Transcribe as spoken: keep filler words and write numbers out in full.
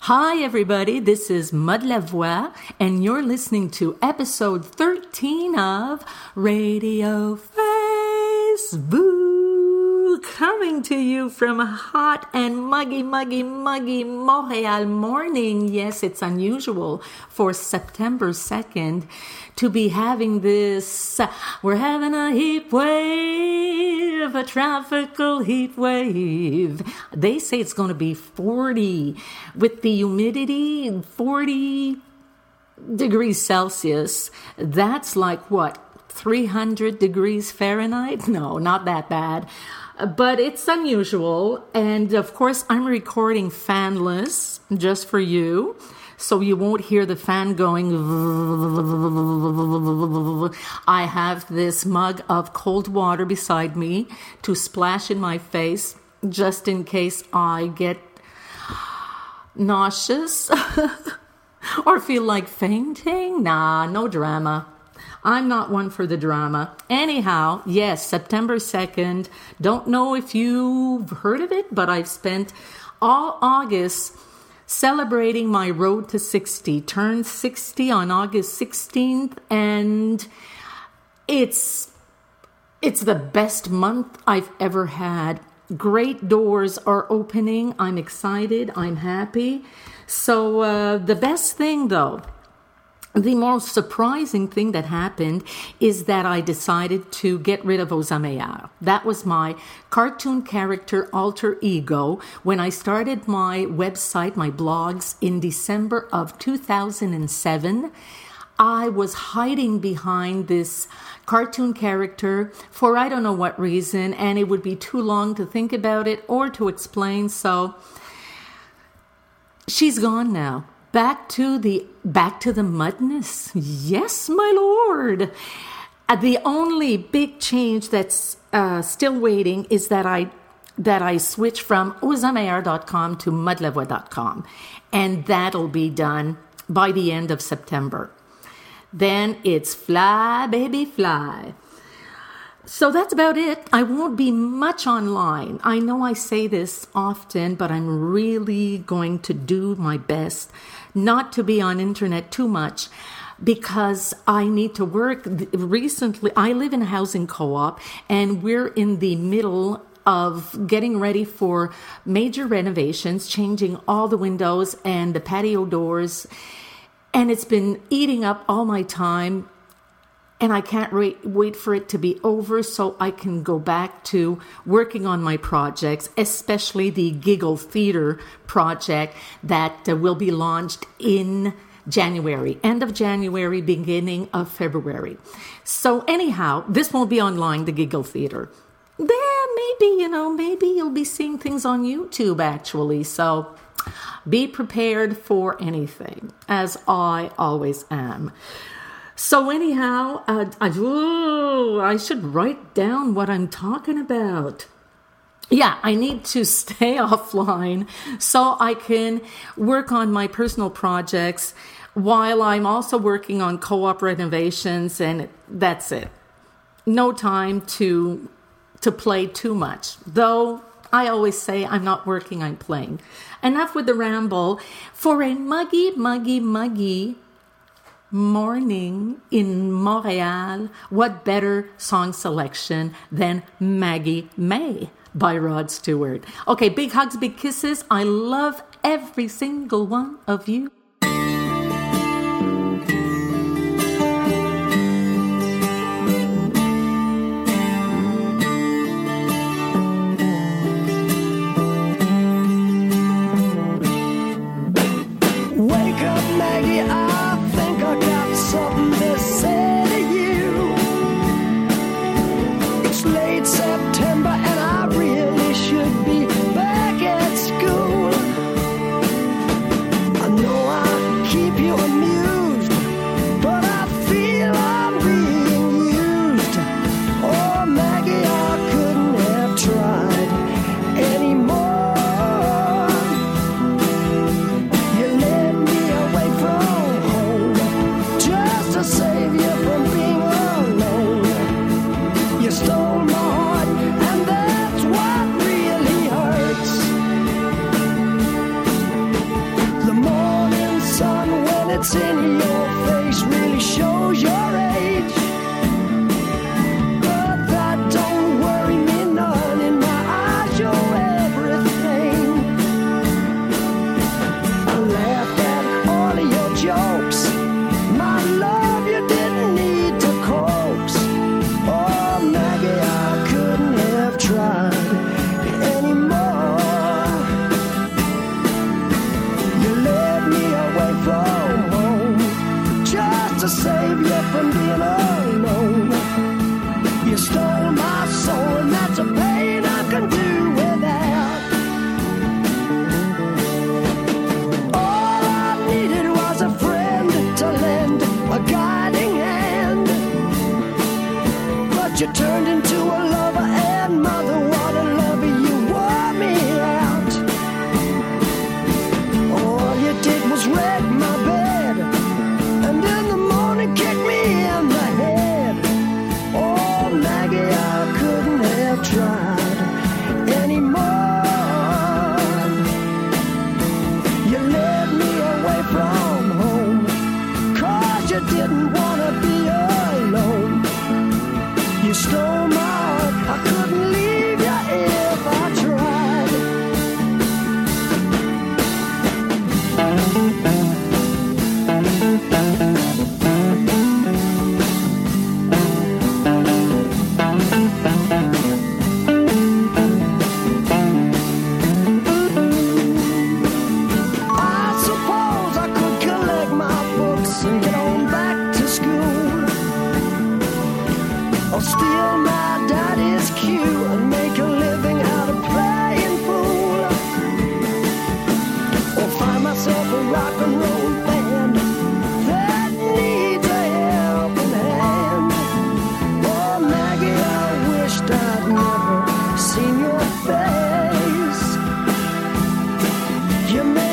Hi, everybody. This is Mud La Voix, and you're listening to episode thirteen of Radio Facebook, coming to you from a hot and muggy, muggy, muggy Montreal morning. Yes, it's unusual for September second to be having this. Uh, we're having a heat wave, a tropical heat wave. They say it's going to be forty with the humidity, forty degrees Celsius. That's like what, three hundred degrees Fahrenheit? No, not that bad. But it's unusual. And of course, I'm recording fanless just for you, so you won't hear the fan going. I have this mug of cold water beside me to splash in my face just in case I get nauseous or feel like fainting. Nah, no drama. I'm not one for the drama. Anyhow, yes, September second. Don't know if you've heard of it, but I've spent all August celebrating my road to sixty. Turned sixty on August sixteenth, and it's it's the best month I've ever had. Great doors are opening. I'm excited. I'm happy. So uh, the best thing, though, the most surprising thing that happened is that I decided to get rid of Osameyer. That was my cartoon character alter ego when I started my website, my blogs, in December of two thousand seven. I was hiding behind this cartoon character for I don't know what reason, and it would be too long to think about it or to explain. So she's gone now. Back to the back to the mudness. Yes, my lord. Uh, the only big change that's uh, still waiting is that I that I switch from osameyer dot com to mud la voix dot com, and that'll be done by the end of September. Then it's fly, baby, fly. So that's about it. I won't be much online. I know I say this often, but I'm really going to do my best not to be on internet too much because I need to work. Recently, I live in a housing co-op, and we're in the middle of getting ready for major renovations, changing all the windows and the patio doors. And it's been eating up all my time, and I can't wait, wait for it to be over so I can go back to working on my projects, especially the Giggle Theater project that uh, will be launched in January, end of January, beginning of February. So anyhow, this won't be online, the Giggle Theater. There, maybe, you know, maybe you'll be seeing things on YouTube, actually. So be prepared for anything, as I always am. So anyhow, uh, I, ooh, I should write down what I'm talking about. Yeah, I need to stay offline so I can work on my personal projects while I'm also working on co-op renovations, and that's it. No time to to play too much, though I always say I'm not working, I'm playing. Enough with the ramble. For a muggy, muggy, muggy morning in Montreal, what better song selection than Maggie May by Rod Stewart? Okay, big hugs, big kisses. I love every single one of you. Should be back at school. I know I to save you from being alone. You stole my soul, and that's a pain I can do without. All I needed was a friend to lend a guiding hand, but you turned into a lover and mother. What a lover, you wore me out. All you did was wreck my bed, and in the morning kick me in the head. Oh, Maggie, I couldn't have tried anymore. You led me away from home, 'cause you didn't want to be alone. You stole my heart, I couldn't leave you if I tried. I suppose I could collect my books and get on back to school, or steal my daddy's cue and make a living out of playing fool, or find myself a rock and roll band that needs a helping hand. Oh, Maggie, I wished I'd never seen your face. You made